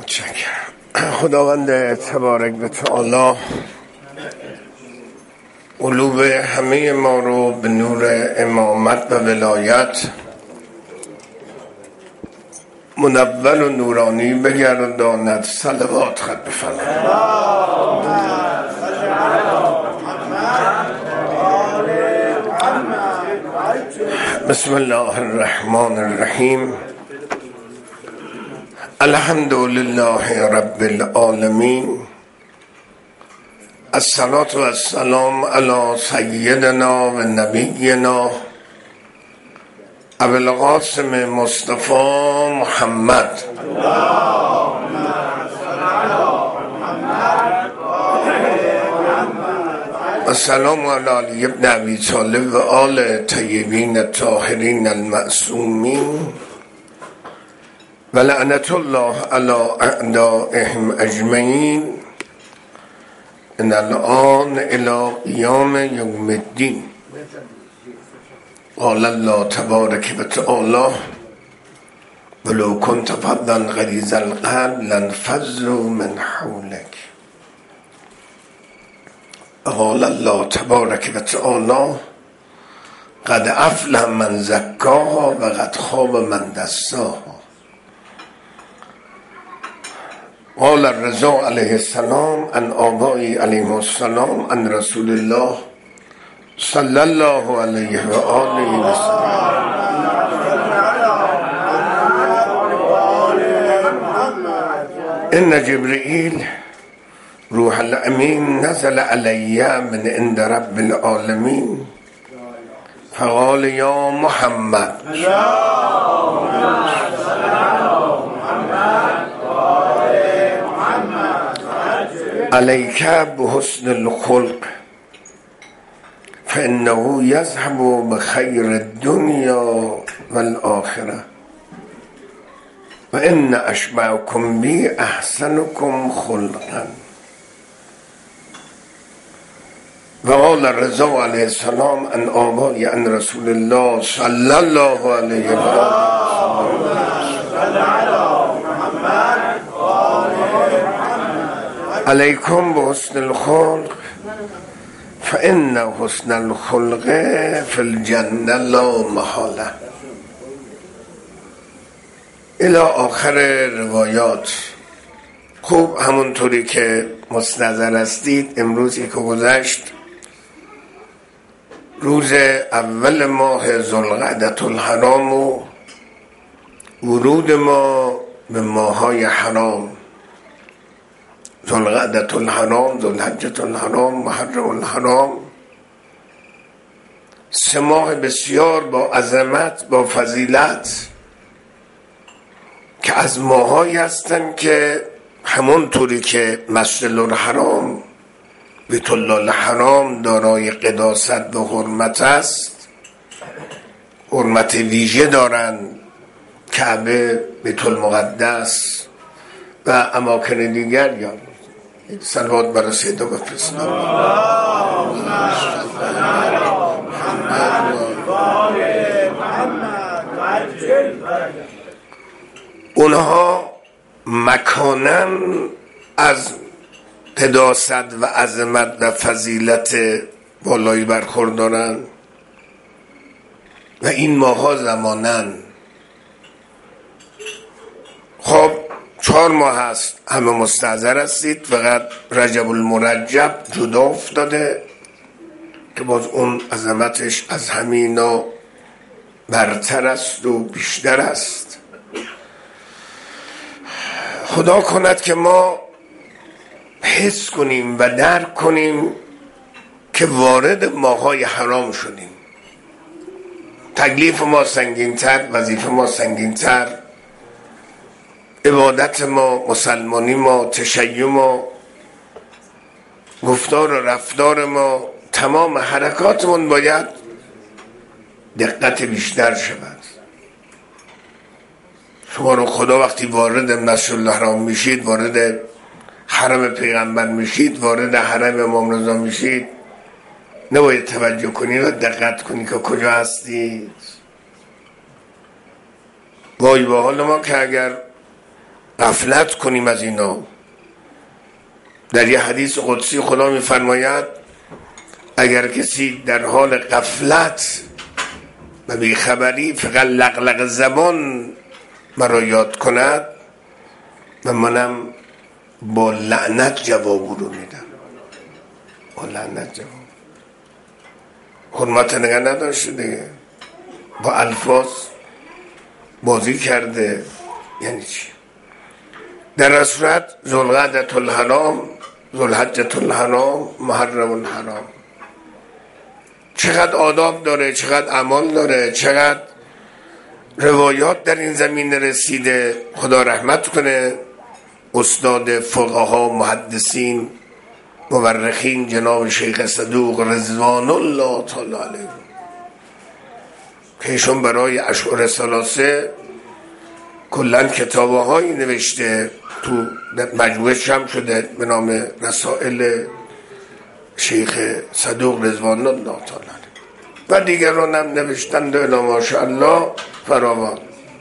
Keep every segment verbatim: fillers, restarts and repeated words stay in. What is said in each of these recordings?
متشکرم. خداوند تبارک و تعالی قلوب همه ما رو به نور امامت و ولایت منور و نورانی بگرداند. صلوات خط بفرمایید. بسم الله الرحمن الرحیم. الحمد لله رب العالمین. الصلاة و السلام علی سیدنا و نبینا ابو القاسم مصطفی محمد و سلام علی علی ابن ابی طالب و آل طیبین الطاهرین المعصومین و لعنت الله علی اعدائهم اجمعین من الآن الى قیام یوم الدین. قال الله تبارک و تعالی ولو كنت فظا غلیظ القلب لانفضوا من حولك. قال الله تبارک و تعالی قد افلح من زکاها و قد خاب من دساها. قال الرضا علیه السلام عن آبائی علیه السلام عن رسول الله صلی الله علیه و آله و سلم. ان جبرئیل روح الامین نزل علی من عند رب العالمین فقال یا محمد علیک بحسن الخلق فانه یذهب بخیر الدنیا والآخرة و ان اشبهکم بی احسنکم خلقا. و قال الرضا علیه السلام عن آبائی عن رسول الله صلی الله علیه و آله علیکم بحسن الخلق فإن حسن الخلق فی الجنة لا محاله. الی آخر روایات. خوب همونطوری که مستحضر هستید امروزی که گذشت روز اول ماه ذوالقعدة الحرام و ورود ما به ماهای حرام، ذوالقعدة الحرام، ذوالحجة الحرام، محرم الحرام، سه ماه بسیار با عظمت، با فضیلت که از ماهایی هستند که همونطوری که مسجد الحرام بیت الله الحرام دارای قداست و حرمت است، حرمت ویژه دارند، کعبه، بیت المقدس و اماکن دیگر. یا صلوات برای سیدا بفرستید. اونها مکاناً از قداست و عظمت و فضیلت بالایی برخوردارن و این ماها زمانن. خب چهار ماه هست، همه مستحضر هستید، فقط رجب المرجب جدا افتاده که باز اون عظمتش از همینا برتر است و بیشتر است. خدا کند که ما حس کنیم و درک کنیم که وارد ماهای حرام شدیم. تکلیف ما سنگین‌تر، وظیفه ما سنگین‌تر، عبادت ما، مسلمانی ما، تشیع ما، گفتار و رفتار ما، تمام حرکاتمون باید دقت بیشتر شود. شما رو خدا وقتی وارد مسجد الحرام میشید، وارد حرم پیغمبر میشید، وارد حرم امام رضا میشید، نباید توجه کنید و دقت کنید که کجا هستید. وای به حال ما که اگر غفلت کنیم از اینا. در یه حدیث قدسی خدا میفرماید اگر کسی در حال غفلت و بیخبری فقط لقلق زبان مرا یاد کند و منم با لعنت جواب رو میدم. با لعنت جواب. حرمت نگه نداشته دیگه، با الفاظ بازی کرده. یعنی چی؟ در صورت ذوالقعدة الحرام، ذوالحجة الحرام، محرم الحرام چقدر آداب داره، چقدر اعمال داره، چقدر روایات در این زمین رسیده. خدا رحمت کنه استاد فقها، محدثین، مورخین جناب شیخ صدوق رضوان الله تعالی علیه که ایشون برای اشعار ثلاثه کلن کتابه هایی نوشته، تو مجموعه هم شده به نام رسائل شیخ صدوق رضوان الله تعالی و دیگران هم نوشتند الا ماشاءالله فراوان.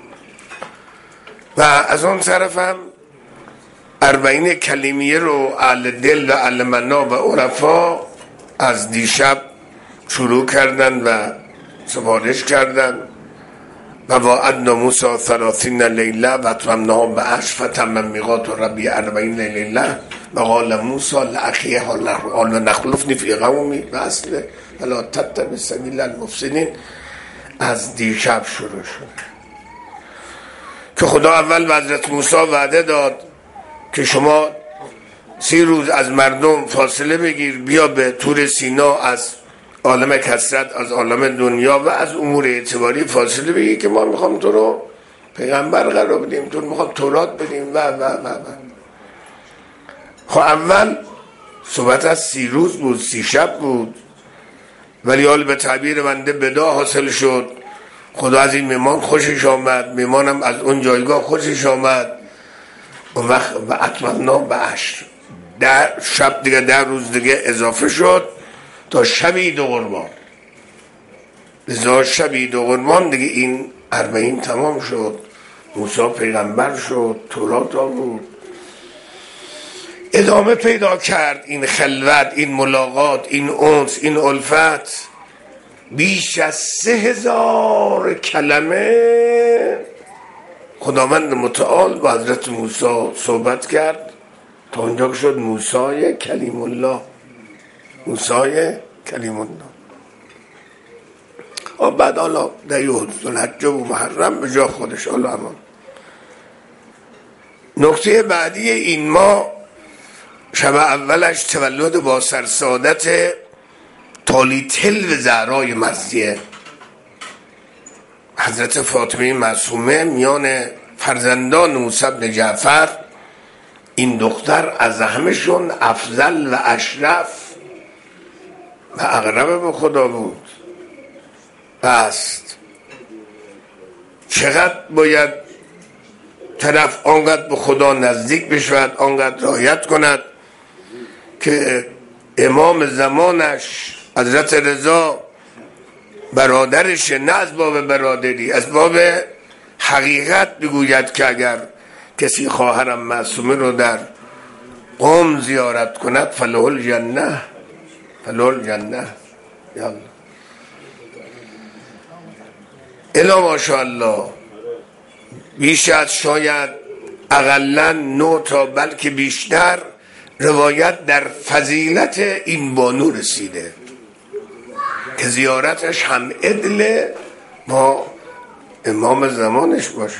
و از اون طرف هم اربعین کلیمیه رو اهل دل و اهل منا و عرفا از دیشب شروع کردن و سفارش کردن و وعدنا موسی ثلاثین لیله و اتممناها بعشر فتم میقات ربی اربعین لیله و قال موسی لاخیه حال نخلفنی فی قومی و اصل ولا تتبع سبیل المفسدین. از دیشب شروع شد که خدا اول به حضرت موسی وعده داد که شما سی روز از مردم فاصله بگیر، بیا به طور سینا، از عالم کثرت، از عالم دنیا و از امور اعتباری فاصله بگیر که ما میخوام تو رو پیغمبر قرار بدیم، تو رو میخوام تورات بدیم و و و و خب اول صحبت از سی روز بود، سی شب بود، ولی حال به تعبیر بنده بدا حاصل شد. خدا از این میمان خوشش آمد، میمانم از اون جایگاه خوشش آمد. اون وقت و اتممنا بعشر، در شب دیگه، در روز دیگه اضافه شد تا شب عید قربان. لذا شب عید قربان دیگه این اربعین تمام شد، موسی پیغمبر شد، تورات آورد، ادامه پیدا کرد این خلوت، این ملاقات، این انس، این الفت. بیش از سه هزار کلمه خداوند متعال با حضرت موسی صحبت کرد تا اونجا شد موسی کلیم الله. موسی کلیم الله. و بعد حالا در ذوالحجه و محرم به جا خودش. حالا امان نکته بعدی این ما شب اولش تولد با سرسادت تالیتل و زهرای مرضیه حضرت فاطمه معصومه میان فرزندان موسی بن جعفر. این دختر از همهشون افضل و اشرف و اقرب به خدا بود. پس چقدر باید طرف آنقدر به خدا نزدیک بشود، آنقدر رعایت کند که امام زمانش حضرت رضا برادرش، نه از باب برادری، از باب حقیقت بگوید که اگر کسی خواهرم معصومه رو در قم زیارت کند فله الجنه، فله الجنه. یالا الا ماشاءالله بیش از شاید اقلا نه تا بلکه بیشتر روایت در فضیلت این بانو رسیده که زیارتش هم عدل با امام زمانش باشه.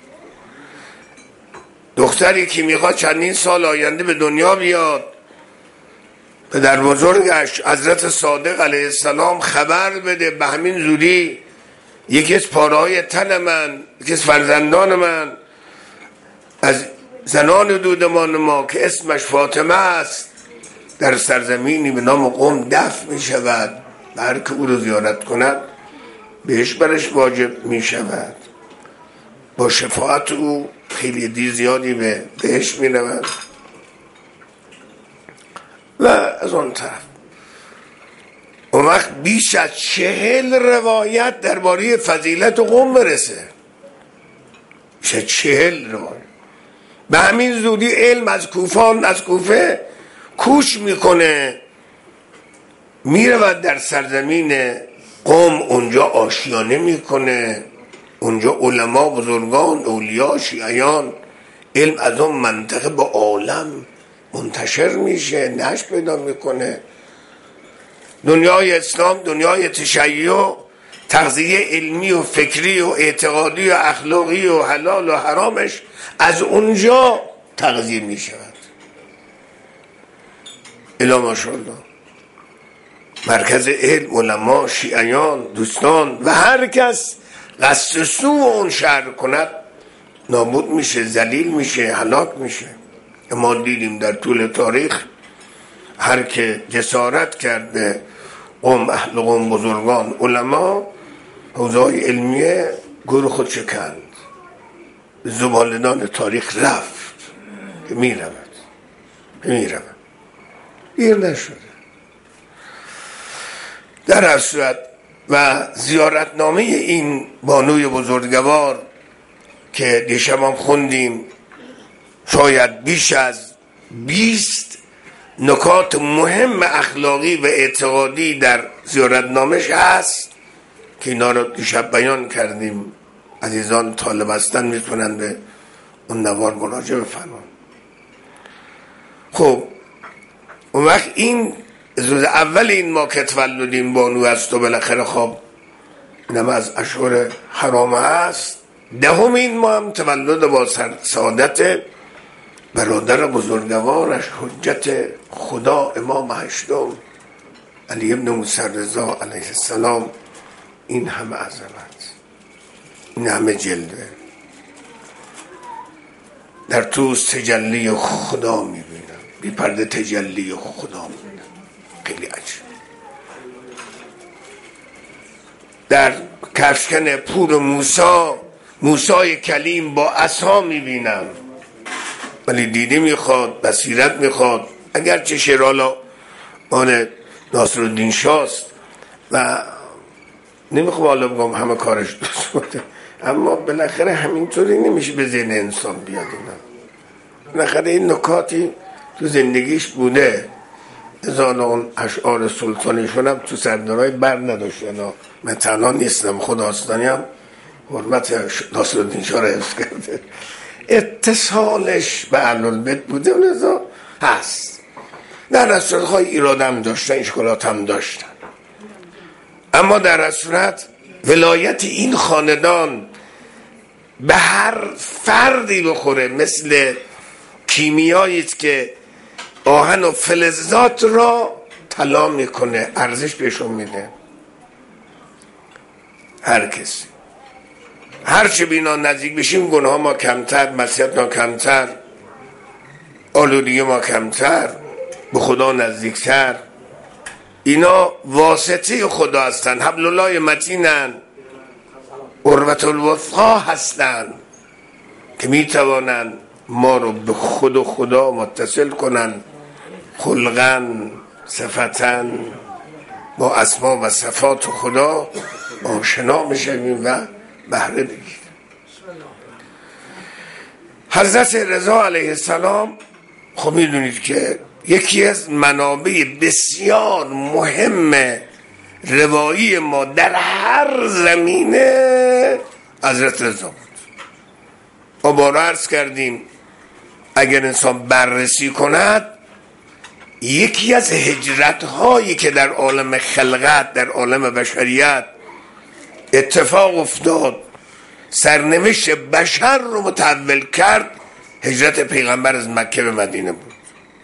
دختری که میخواد چندین سال آینده به دنیا بیاد، پدر بزرگش حضرت صادق علیه السلام خبر بده به همین زودی یکی از پاره‌های تن من، یکی از فرزندان من از زنان دودمان ما که اسمش فاطمه است در سرزمینی به نام قم دفن می شود و هر که او رو زیارت کند بهش برش واجب می شود. با شفاعت او خیلی دی زیادی به بهش می رود. و از اون طرف اون وقت بیش از چهل روایت درباره فضیلت قم برسه. بیش از چهل روایت به همین زودی علم از کوفان از کوفه کوچ میکنه، میرود در سرزمین قوم، اونجا آشیانه میکنه، اونجا علما بزرگان اولیا شیعیان، علم از اون منطقه به عالم منتشر میشه، نشر پیدا میکنه. دنیای اسلام، دنیای تشیع، تغذیه علمی و فکری و اعتقادی و اخلاقی و حلال و حرامش از اونجا تغذیه میشود. الا ماشاءالله مرکز علم، علما، شیعیان، دوستان و هر کس قصد سو اون شهر کند نابود میشه، ذلیل میشه، هلاک میشه. ما دیدیم در طول تاریخ هر که جسارت کرده قوم، اهل قوم، بزرگان، علما، حوزه‌های علمیه گور خود شکند، زبالدان تاریخ رفت، میرود میرود دیر نشده. در هر صورت و زیارتنامه این بانوی بزرگوار که دیشب هم خوندیم، شاید بیش از بیست نکات مهم اخلاقی و اعتقادی در زیارتنامهش هست که اینا رو دیشب بیان کردیم. عزیزان طالب هستن میتونن به اون نوار مراجعه بفرمایند. خب اون وقت این روز اول این ما که تولدیم بانو است و بالاخره خب اینم از اشهر حرام هست. دهم این ما هم تولد با سعادت برادر بزرگوارش حجت خدا امام هشتم علی ابن موسی رضا علیه السلام. این همه عظمت، این همه جلوه، در توست تجلی خدا میبینم، بی پرده تجلی خدا میبینم. خیلی عجب. در کفشکن پور موسی، موسی کلیم با عصا میبینم، ولی دیده میخواد، بصیرت میخواد. اگرچه شرالا مال ناصرالدین شاست و نمیخوام حالا بگم همه کارش دوست بوده، اما بالاخره همینطوری نمیشه به ذهن انسان بیاد. اینا بالاخره این نکاتی تو زندگیش بوده. ازان اون اشعار سلطانیشون هم تو سردارای بر نداشتن. من تنها نیستم، خود آستانی هم حرمت ناصرالدین شاه را حفظ کرده، اتصالش به اهل‌البیت بوده و لذا هست. در رسولت های ایراد هم داشتن، اشکالات هم داشتن، اما در صورت ولایت این خاندان به هر فردی بخوره، مثل کیمیایی است که آهن و فلزات را طلا میکنه، ارزش بهشون میده. هر کسی هر چه بینا نزدیک بشیم گناه ما کمتر، معصیت ما کمتر، آلودگی ما کمتر، به خدا نزدیکتر. اینا واسطه خدا هستن، حبل الله متینن، عروة الوثقی هستن که میتوانن ما رو به خود و خدا متصل کنن، خلقن، صفتن، با اسما و صفات خدا آشنا میشویم و بهره بگیریم. حضرت رضا علیه السلام خب میدونید که یکی از منابع بسیار مهم روایی ما در هر زمینه حضرت رضا بود. ما بارا عرض کردیم اگر انسان بررسی کند، یکی از هجرت هایی که در عالم خلقت، در عالم بشریت اتفاق افتاد، سرنوشت بشر رو متحول کرد، هجرت پیغمبر از مکه به مدینه بود.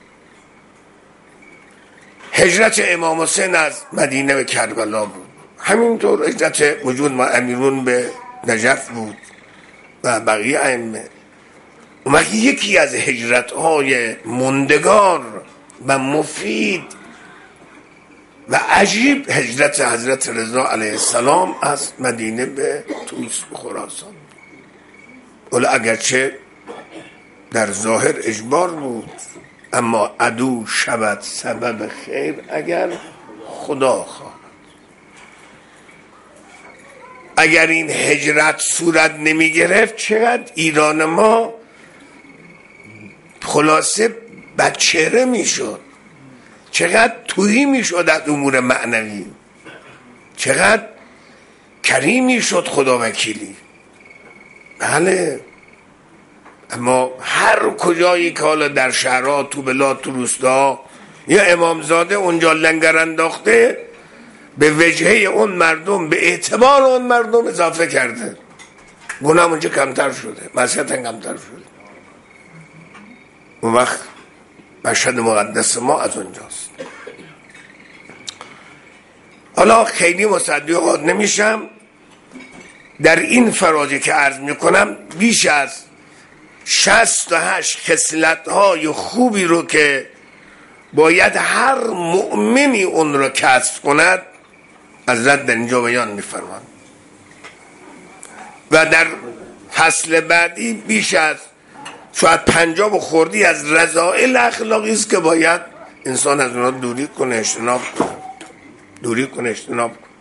هجرت امام حسین از مدینه به کربلا بود. همینطور هجرت وجود ما امیرون به نجف بود و بقیه ائمه. اما یکی از هجرت های مندگار و مفید و عجیب هجرت حضرت رضا علیه السلام از مدینه به طوس و خراسان. ولی اگرچه در ظاهر اجبار بود، اما عدو شود سبب خیر اگر خدا خواهد. اگر این هجرت صورت نمی گرفت، چقدر ایران ما خلاصه بچهره میشد، چقدر تویی میشد از امور معنوی، چقدر کریمی شد خدا وکیلی. بله، اما هر کجایی که حالا در شهرها، تو بلاد، تو روستا یا امامزاده اونجا لنگر انداخته، به وجهه اون مردم، به اعتبار اون مردم اضافه کرده، گناه اونجا کمتر شده، معصیت کمتر شده. اون وقت مشهد مقدس ما از اونجاست. حالا خیلی مصدی قاد نمیشم در این فرازی که عرض میکنم، بیش از شصت و هشت خصلت‌های خوبی رو که باید هر مؤمنی اون رو کسب کند حضرت در اینجا بیان میفرمان. و در فصل بعدی بیش از شاید پنجاب و خوردی از رذائل اخلاقی است که باید انسان از اونها دوری کنه، اجتناب کنه، دوری کنه، اجتناب کنه.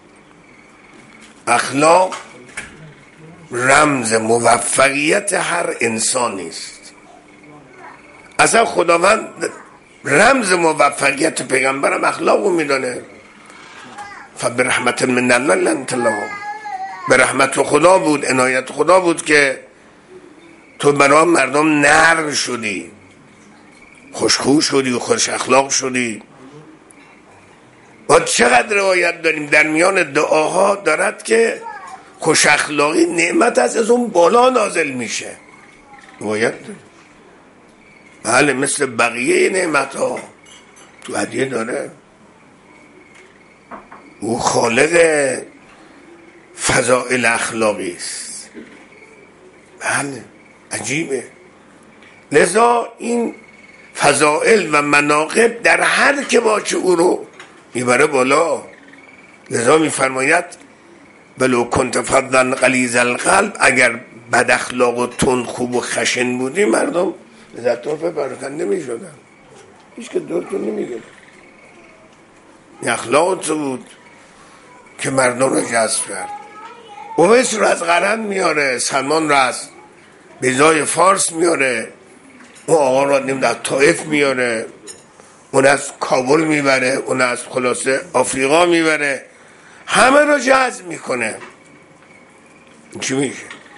اخلاق رمز موفقیت هر انسانی است. اصلا خداوند رمز موفقیت پیغمبرم اخلاقو میدانه. فبرحمت من الله لنت لهم، به رحمت خدا بود، عنایت خدا بود که تو برای مردم نرم شدی، خوشخو شدی و خوش اخلاق شدی. و چقدر روایت داریم در میان دعاها دارد که خوش اخلاقی نعمت از از اون بالا نازل میشه. روایت داریم. بله، مثل بقیه نعمت ها تو هدیه داره. او خالق فضائل اخلاقی است. بله، عجیبه. لذا این فضائل و مناقب در هر که باشه او رو میبره بالا. لذا میفرماید ولو کنت فظا غلیظ القلب، اگر بد اخلاق و تند خوب و خشن بودی مردم لذت طرف پراکنده میشدن، هیچ که دورتون نمیگه. این اخلاق تو بود که مردم رو جذب کرد. اویس رو از قرن میاره، سلمان رو از بیزای فارس میاره، اون آقا رو نیم در طائف میاره، اون از کابل میبره، اون از خلاصه آفریقا میبره، همه رو جذب میکنه. چی میشه؟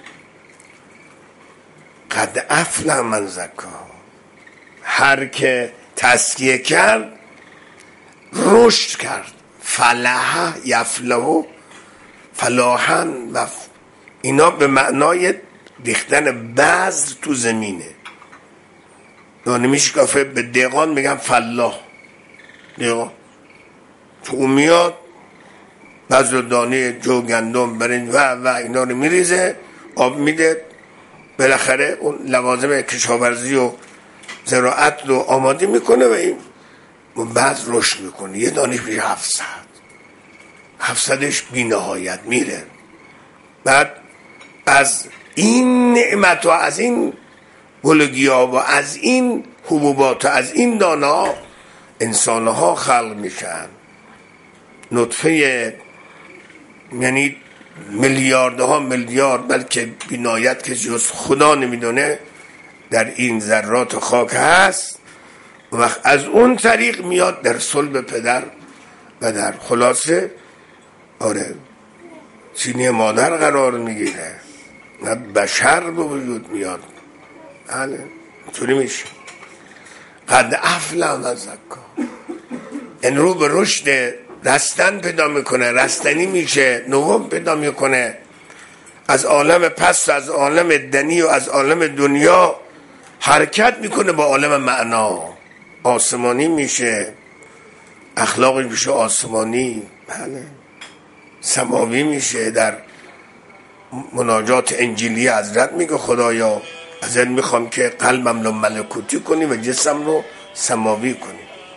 قد افلح من زکا، هر که تزکیه کرد رشد کرد. فلح یفلح، فلاحن و اینا به معنای ریختن بذر تو زمینه. یعنی میشکافه به دهقان میگم فلاح، دهقان تو اون میاد بذر دانه جو گندم برنج و و اینا رو میریزه، آب میده، بالاخره اون لوازم کشاورزی و زراعت رو آماده میکنه و این بعد رشد میکنه. یه دانش میشه هفتصد، هفتصدش بی نهایت میره. بعد از این نعمت و از این گلگیا و از این حبوبات و از این دانا انسانها خلق میشن. نطفه یعنی میلیاردها میلیارد، بلکه بی نهایت که جز خدا نمیدونه در این ذرات خاک هست. وقت از اون طریق میاد در صلب پدر و در خلاصه آره سینه مادر قرار میگیره و بشر به وجود میاد. بله اینطوری میشه. قد افلح من زکا، این رو به رشد رستن پیدا میکنه، رستنی میشه، نوم پیدا میکنه، از عالم پست و از عالم دنی و از عالم دنیا حرکت میکنه با عالم معنا، آسمانی میشه، اخلاقش میشه آسمانی، بله سماوی میشه. در مناجات انجیلی حضرت میگه خدایا ازت میخوام که قلبم رو ملکوتی کنی و جسم رو سماوی کنی.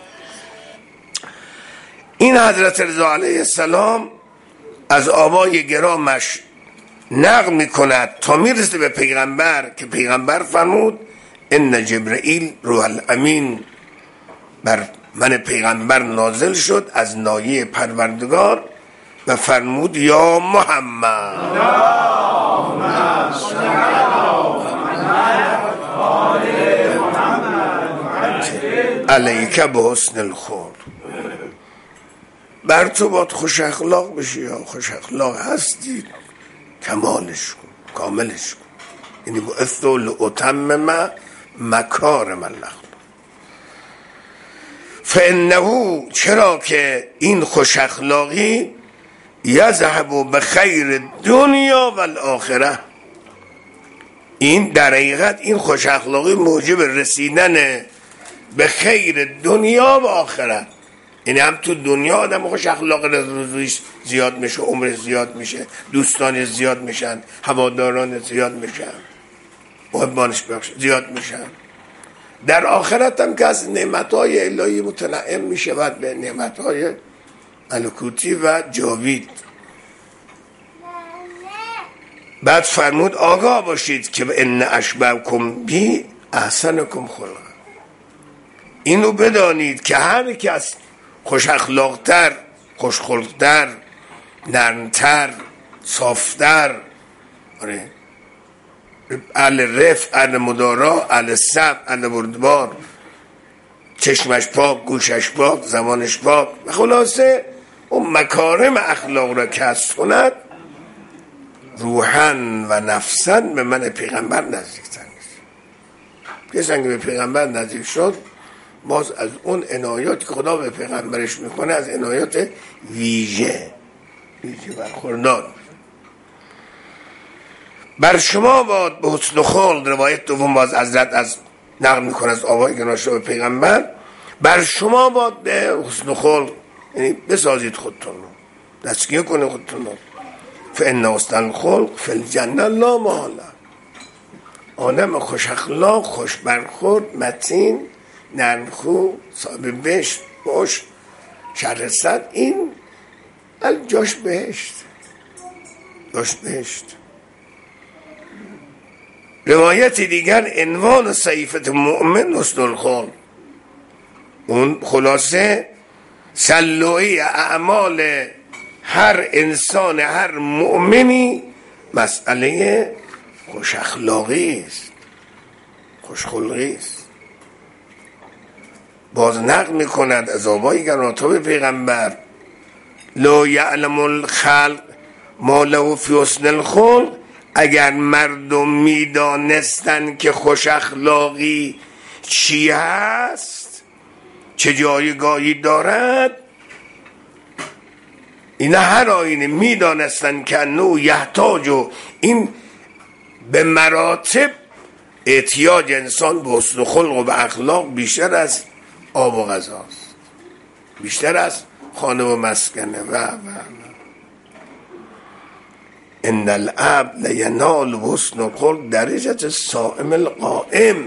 این حضرت رضا علیه السلام از آبای گرامش نقل میکند تا میرسه به پیغمبر که پیغمبر فرمود ان جبرئیل روح الامین بر من پیغمبر نازل شد از نایه پروردگار و فرمود یا محمد علیک به حسن الخلق، بر تو باید خوش اخلاق بشی، یا خوش اخلاق هستی کمالش کن، کاملش کن. یعنی بعثت لاتمم مکارم الاخلاق. فانه، چرا که این خوش اخلاقی یذهب بخیر دنیا و الاخره، این در حقیقت این خوش اخلاقی موجب رسیدن به خیر دنیا و آخرت. یعنی هم تو دنیا آدم خوش اخلاق روزش زیاد میشه، عمرش زیاد میشه، دوستانش زیاد میشن، هواداران زیاد میشن، محبانش زیاد میشن. در آخرت هم که از نعمتهای الهی متنعم میشه و به نعمتهای ملکوتی و جاوید. بعد فرمود آگاه باشید که ان اشبهکم بی احسنکم خلقا، اینو بدانید که هر کس خوش اخلاقتر، خوش خلقتر، نرمتر، صافتر، آره، اهل رفق، اهل مدارا، اهل صبر، اهل بردبار، چشمش پاک، گوشش پاک، زمانش پاک، خلاصه اون مکارم اخلاق را کسب کند، روحن و نفسن به من پیغمبر نزدیکتر میشه. کسی که به پیغمبر نزدیک شد، باز از اون عنایاتی که خدا به پیغمبرش میکنه از عنایات ویژه ویژه برخوردار. بر شما باد به حسن خلق، روایت دوم باز حضرت از نقل میکنه از آقای گناشه به پیغمبر، بر شما باد به حسن خلق، یعنی بسازید خودتون رو، دستگیر کنید خودتون رو. فان حسن الخلق فی الجنه لا محاله، آدم خوش اخلاق، خوش برخورد، متین، نرمخو، صاحب بهشت باش، شر صد، این جاش بهشت، جاش بهشت. روایت دیگر عنوان صحیفه مؤمن حسن الخلق، اون خلاصه سلوی اعمال هر انسان، هر مؤمنی مسئله خوش اخلاقی است، خوش خلقی است. باز نقل میکند از آقای گرامی پیغمبر، لا یعلم الخلق ما له فی حسن الخلق، اگر مردم میدانستن که خوش اخلاقی چی هست، چه جایگاهی دارد، اینا هر آینه میدانستن که انه یحتاج، و این به مراتب احتیاج انسان به حسن خلق و به اخلاق بیشتر از آب و غذاست، بیشتر از خانه و مسکنه و و ان العبد لینال حسن الخلق درجة الصائم القائم.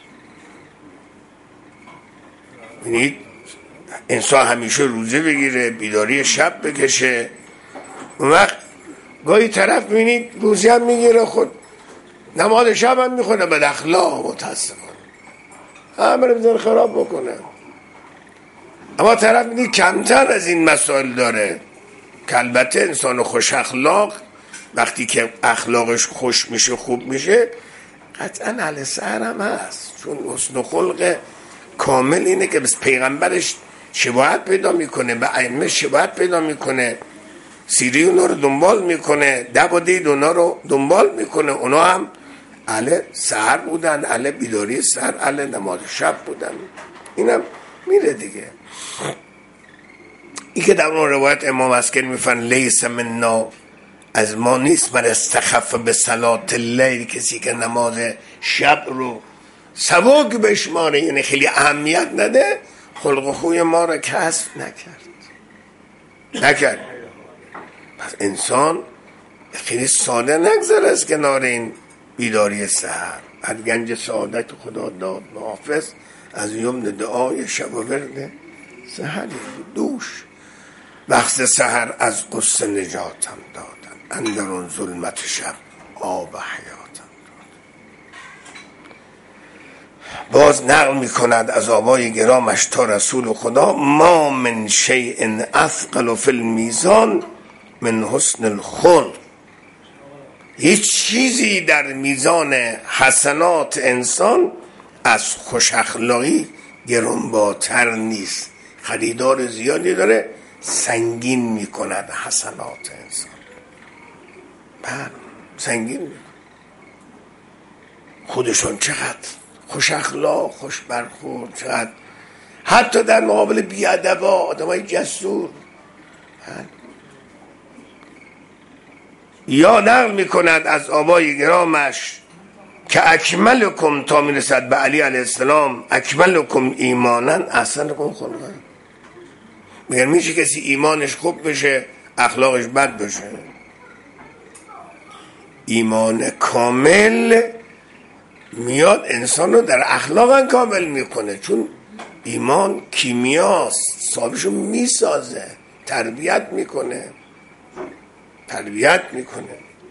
یعنی انسان همیشه روزه بگیره، بیداری شب بکشه، اون وقت گاهی طرف میبینید روزه هم میگیره، خود نماز شب هم میخونه، بد اخلاق، متاسفانه همه رو بزن خراب بکنه. اما طرف میبینید کمتر از این مسائل داره، که البته انسان خوش اخلاق وقتی که اخلاقش خوش میشه، خوب میشه، قطعا اهل سحر هم هست، چون حسن خلق کامل اینه که بس پیغمبرش شباهت پیدا میکنه، به ائمه شباهت پیدا میکنه، سیری اونا رو دنبال میکنه، دب و دید اونا رو دنبال میکنه، اونا هم اهل سحر بودن، اهل بیداری سحر، اهل نماز شب بودن. اینم میره دیگه. این که در اون روایت امام عسکری میفرن لیس منا، از ما نیست، من استخف به صلات اللیل، کسی که نماز شب رو سبک بشماره، یعنی خیلی اهمیت نده، خلق و خوی ما رو کسب نکرد نکرد پس انسان خیلی ساده نگذره از کنار این بیداری سحر. هر گنج سعادت خدا داد محافظ، از یمن دعای شب و ورد سحری دوش، بخت سحر از قصه نجاتم دادن، اندرون ظلمت شب آب حیاتم دادن. باز نقل می کند از آبای گرامش تا رسول خدا، ما من شیء اثقل فی المیزان من حسن الخلق، هیچ چیزی در میزان حسنات انسان از خوش اخلاقی گرانباتر نیست، خریدار زیادی داره، سنگین میکند حسنات انسان. بله سنگین میکند. خودشون چقدر خوش اخلاق، خوش برخورد، چقدر حتی در مقابل بیادبا آدمای جسور. یا نقل میکند از آبای گرامش که اکملکم، تا میرسد به علی علیه السلام، اکملکم ایمانن احسنکم خلقا. میگن میشه کسی ایمانش خوب بشه اخلاقش بد بشه؟ ایمان کامل میاد انسان رو در اخلاق کامل میکنه، چون ایمان کیمیاست، صاحبشو میسازه، تربیت میکنه تربیت میکنه.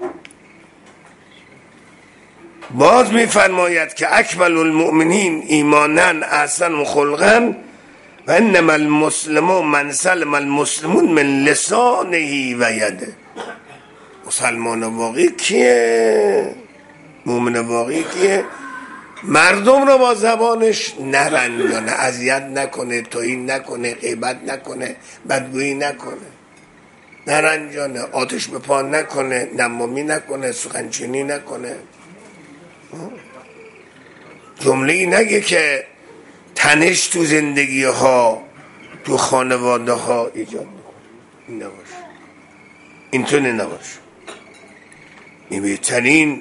باز میفرماید که اکمل المؤمنین ایمانن احسن خلقا و انما المسلمون من سلم المسلمون من لسانه و یده. مسلمان واقعی کیه؟ مومن واقعی کیه؟ مردم رو با زبانش نرنجانه، اذیت نکنه، توهین نکنه، غیبت نکنه، بدگویی نکنه، نرنجانه، آتش به پا نکنه، نمامی نکنه، سخنچینی نکنه، جمله ای نگه که تنش تو زندگی ها، تو خانواده ها ایجاد میکنه. این نباشه، اینطوری نباشه. این بهترین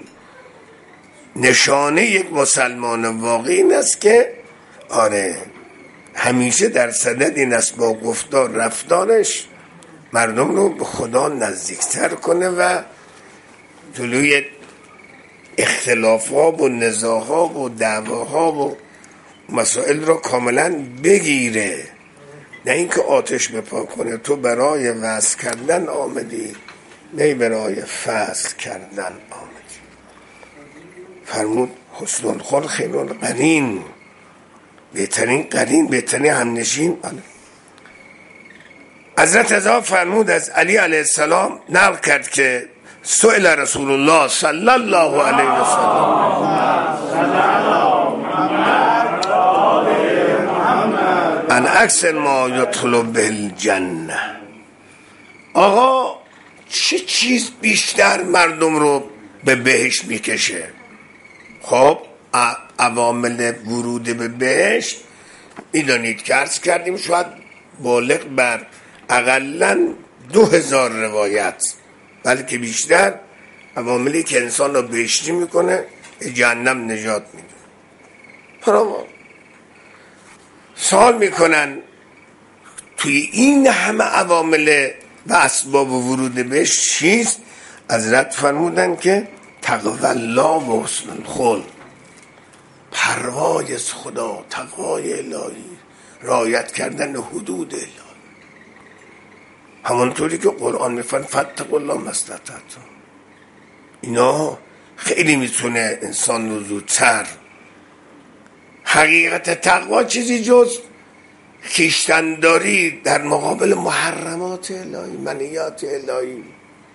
نشانه یک مسلمان واقعی این است که آره همیشه در صدد این است با گفتار رفتارش مردم رو به خدا نزدیکتر کنه و جلوی اختلافها و نزاعها و دعواها و مسائل رو کاملا بگیره، نه اینکه آتش بپا کنه. تو برای وصل کردن آمدی، نه برای فصل کردن آمدی. فرمود حسن الخلق خیر القرین، بهترین قرین، بهترین همنشین. حضرت عزا فرمود از علی علیه السلام نقل کرد که سئل رسول الله صلی الله علیه و سلم ان اکثر ما یدخل به الجنه. آقا چه چیز بیشتر مردم رو به بهشت میکشه؟ خب عوامل ورود به بهشت میدانید که عرض کردیم شاید بالغ بر اقلاً دو هزار روایت، بلکه بیشتر، عواملی که انسان رو بهشتی میکنه، جهنم نجات میده. پراما سوال میکنن توی این همه عوامل و اسباب ورود بهشت چیست؟ حضرت فرمودن که تقوی الله و حسن الخلق، پروای از خدا، تقوای الهی، رعایت کردن حدود الهی. همانطوری که قرآن میفرماید فاتقوا الله ما استطعتم. اینا خیلی میتونه انسان رو زودتر. حقیقت تقوا چیزی جز خویشتن‌داری در مقابل محرمات الهی، منهیات الهی.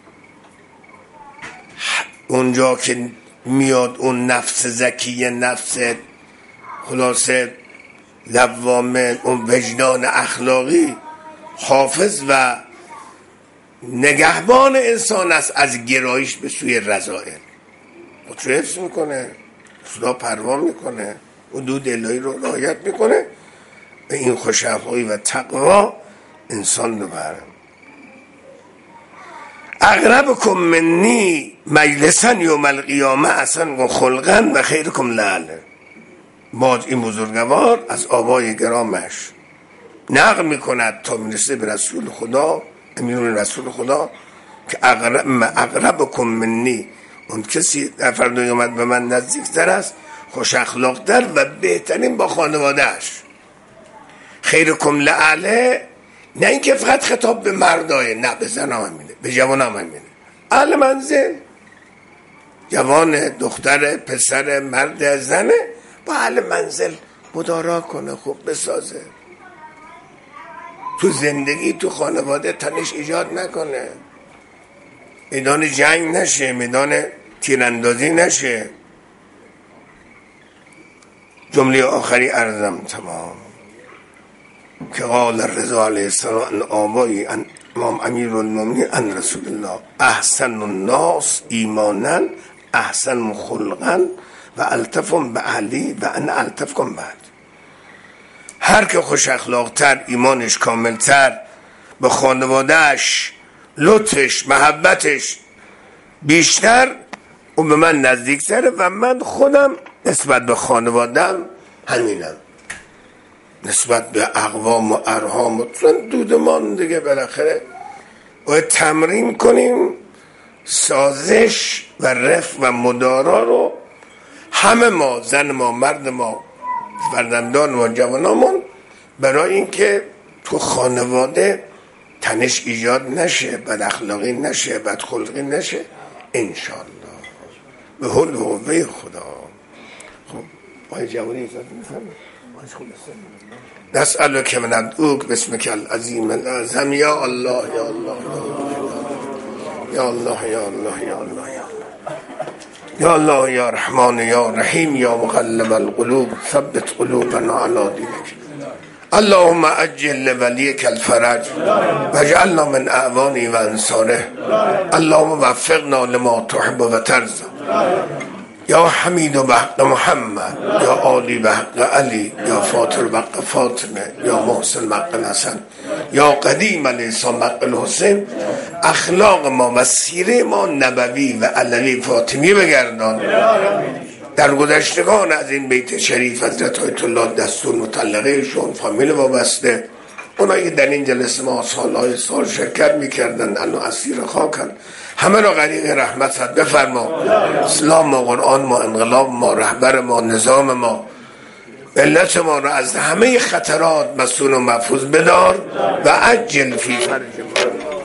اونجا که میاد اون نفس زکیه، نفس خلاصه لوامه، اون وجدان اخلاقی حافظ و نگهبان انسان است از گرایش به سوی رذائل. خودشو حفظ میکنه، خدا پروا میکنه، حدود الهی رو رعایت میکنه. به این خوش‌اخلاقی و تقوا انسان رو برم. اقربکم منی مجلسا یوم القیامه احسن و خلقا و خیرکم لعله. باز این بزرگوار از آبای گرامش نقل میکند تا میرسه به رسول خدا، امیرون رسول خدا، که اقرب اقربکم منی، اون کسی در فردا قیامت به من نزدیکتر است، خوش اخلاقتر و بهترین با خانوادهش. خیرکم لعله، نه اینکه فقط خطاب به مردای، نه به زن هم همینه، به جوان هم همینه. اهل منزل، جوان، دختر، پسر، مرد، زنه، با اهل منزل مدارا کنه، خوب بسازه، تو زندگی تو خانواده تنش ایجاد نکنه، میدان جنگ نشه، میدان تیراندازی نشه. جمله آخری عرضم تمام. که قال رضا علیه السلام ان آبایی ان امام امیر المومنین ان رسول الله احسن الناس ایمانا احسن خلقا و الطفم به اهلی و ان الطفکم بعد. هر که خوش اخلاقتر، ایمانش کاملتر، به خانوادهش لطفش محبتش بیشتر، اون به من نزدیکتره و من خودم نسبت به خانوادم همینم، نسبت به اقوام و ارحام و دودمان دیگه بالاخره باید تمرین کنیم سازش و رفق و مدارا رو، همه ما، زن ما، مرد ما، فرزندان ما، جوانامون، برای اینکه تو خانواده تنش ایجاد نشه، بد اخلاقی نشه، بد خلقی نشه انشالله به حول و قوه خدا. خب آیه جوانی ایجاد میفهمه نسألک من ندعوک بسمک العظیم العظم یا الله یا الله یا الله یا الله یا الله یا الله یا رحمان یا رحیم یا مقلب القلوب ثبت قلوبنا علی دینک. اللهم اجل لولیک الفرج واجعلنا من اعوانه و انصاره. اللهم وفقنا لما تحب و ترضى. یا حمید و بحق محمد، یا عالی بحق علی، یا فاطر بحق فاطمه، یا محسن بحق الحسن، یا قدیم الاحسان بحق الحسین. اخلاق ما و سیره ما نبوی و علوی فاطمی بگردان. در گذشتگان از این بیت شریف حضرت آیت الله دستور مطلقه شون، فامیل وابسته، اونایی که در این جلسه ما سالهای سال شرکت میکردن الان اسیر خاکن، همه را غریق رحمتت بفرما. اسلام ما، قرآن ما، انقلاب ما، رهبر ما، نظام ما، ملت ما را از همه خطرات مسئول و محفوظ بدار و عجل فی فرج ما.